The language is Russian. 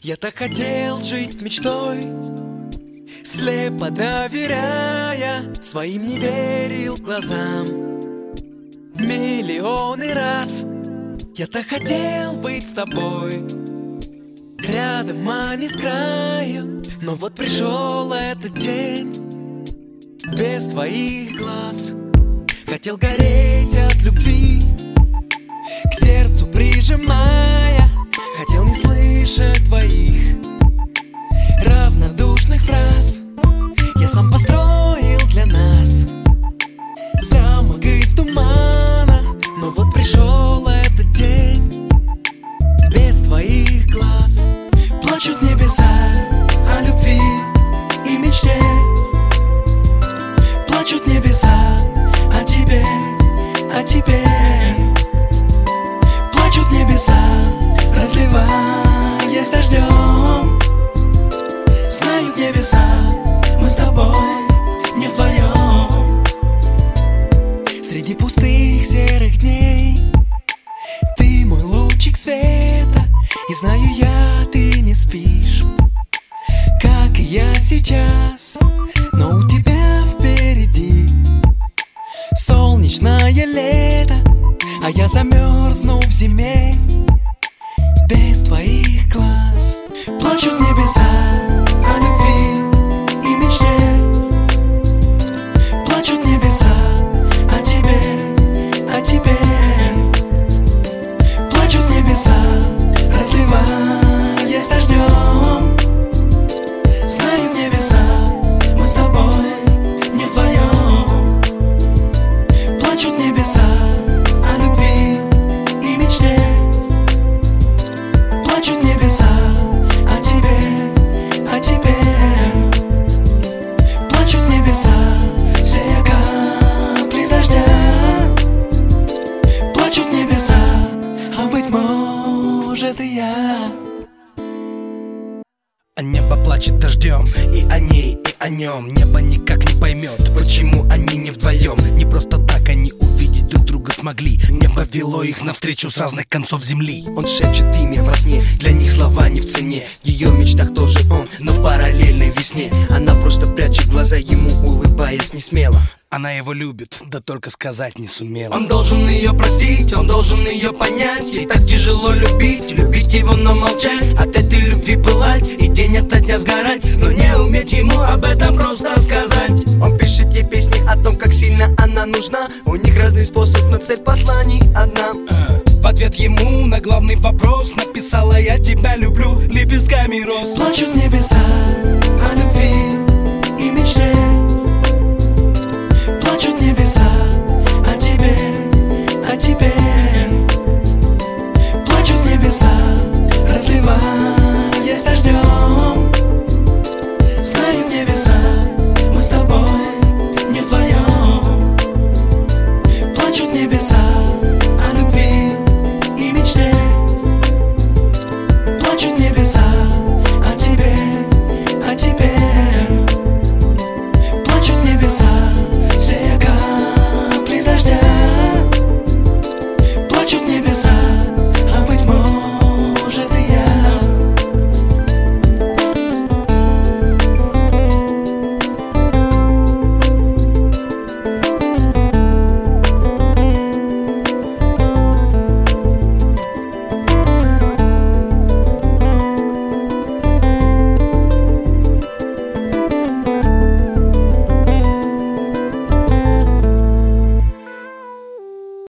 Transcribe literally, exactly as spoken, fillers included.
Я так хотел жить мечтой, слепо доверяя, своим не верил глазам. Миллионы раз я так хотел быть с тобой, рядом, а не с краю. Но вот пришел этот день без твоих глаз. Хотел гореть от любви, к сердцу прижимая. Хотел не слышать твоих равнодушных фраз. Я сам построил для нас замок из тумана. Но вот пришел этот день без твоих глаз. Плачут небеса о любви и мечте. Плачут небеса о тебе, о тебе. Плачут небеса, разливаясь дождем. Знают небеса, мы с тобой не вдвоем. Среди пустых серых дней ты мой лучик света. И знаю я, ты не спишь, как и я сейчас. Но у тебя впереди солнечное лето, а я замерзну в зиме без твоих глаз. Плачут небеса о любви и мечте. Плачут небеса о тебе, о тебе. Плачут небеса, разливаясь дождем. Знают небеса, мы с тобой не вдвоем. Плачут небеса о любви и мечте. Плачут небеса о тебе, о тебе. Плачут небеса, сея капли дождя. Плачут небеса, а быть может и я. А небо плачет дождем и о ней, и о нем. Небо никак не поймет, почему они не вдвоем. Не просто так они увидеть друг друга смогли. Небо вело их навстречу с разных концов земли. Он шепчет имя во сне, для них слова не в цене. В ее мечтах тоже он, но в параллельной весне. Она просто прячет глаза ему, улыбаясь несмело. Она его любит, да только сказать не сумела. Он должен ее простить, он должен ее понять. Ей так тяжело любить, любить его, но молчать. От этой любви пылать и день ото дня сгорать, но не уметь ему об этом просто сказать. Он пишет ей песни о том, как сильно она нужна. У них разный способ, но цель посланий одна. В ответ ему на главный вопрос написала: я тебя люблю лепестками роз. Плачут небеса